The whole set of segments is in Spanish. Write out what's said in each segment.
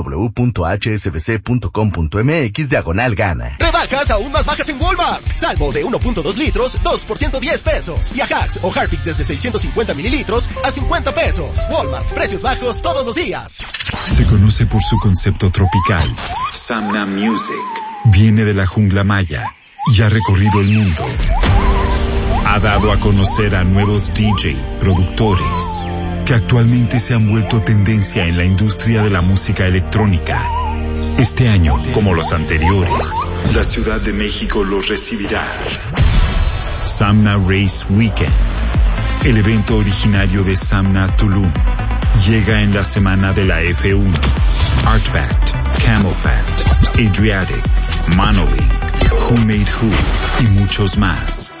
www.hsbc.com.mx/gana. Rebajas aún más bajas en Walmart. Salvo de 1.2 litros, 2 por 110 pesos. Y Ajax o Harpic desde 650 mililitros a 50 pesos. Walmart, precios bajos todos los días. Se conoce por su concepto tropical. Samna Music. Viene de la jungla maya y ha recorrido el mundo. Ha dado a conocer a nuevos DJ, productores, que actualmente se han vuelto tendencia en la industria de la música electrónica. Este año, como los anteriores, la Ciudad de México los recibirá. Samna Race Weekend, el evento originario de Samna Tulum, llega en la semana de la F1. Artfact, Camelfact, Adriatic, Monolink, Who Made Who y muchos más.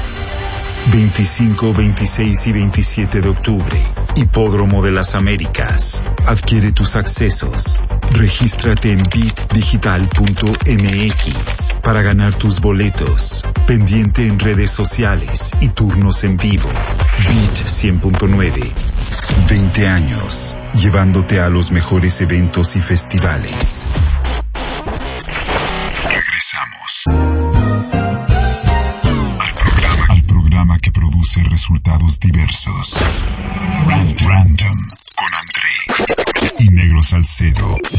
25, 26 y 27 de octubre, Hipódromo de las Américas. Adquiere tus accesos. Regístrate en bitdigital.mx para ganar tus boletos. Pendiente en redes sociales y turnos en vivo. Bit 100.9. 20 años, llevándote a los mejores eventos y festivales. Regresamos al programa que produce resultados diversos. Random con André y Negro Salcedo.